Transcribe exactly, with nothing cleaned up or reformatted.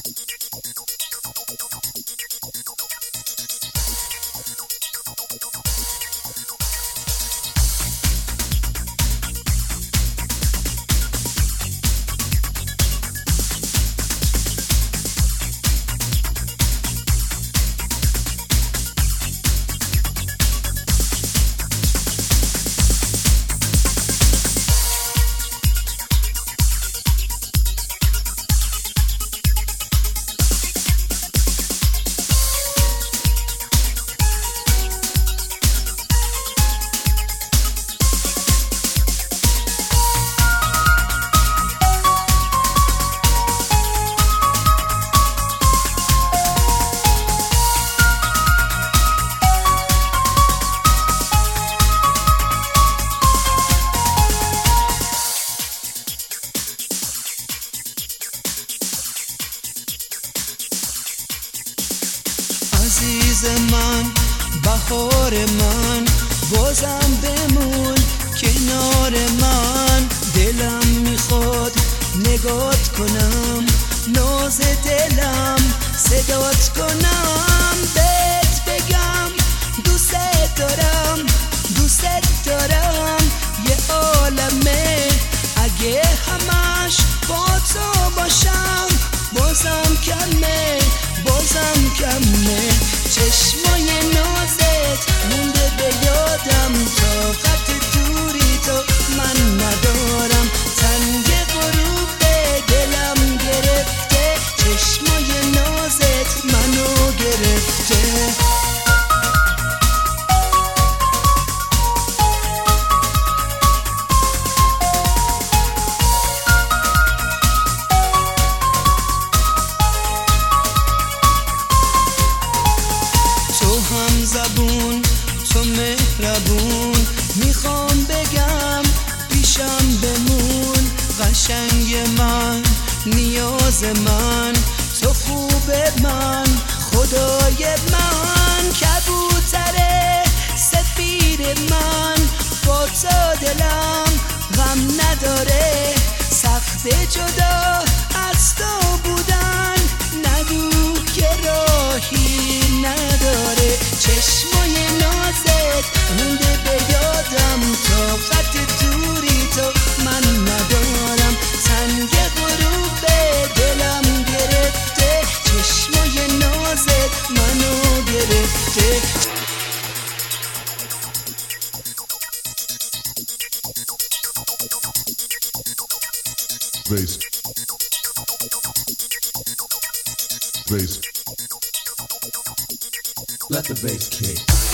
عزیز من، بهار من، بازم بمون کنار من. دلم میخواد نگات کنم، ناز دلم صدات کنم. بهت بگم دوست دارم، دوست دارم. یه عالمه اگه همش با تو باشم، بازم کمه، بازم کمه. چشمای نازت مونده به یادم، طاقت دوری تو من ندارم. تنگ غروب دلم گرفته، چشمای نازت منو گرفته. هم زبون تو مهربون، میخوام بگم پیشم بمون. قشنگ من، نیاز من، تو خوب من، خدای من. کبوتر سفید من، با تو دلم غم نداره. سخت جدا از تو بودن، نگو که راهی نداره. چشمای نازت مونده به یادم، طاقت دوری تو من ندارم. تنگ غروب دلم گرفته، چشمای نازت منو گرفته. Bass. Bass. Let the bass kick.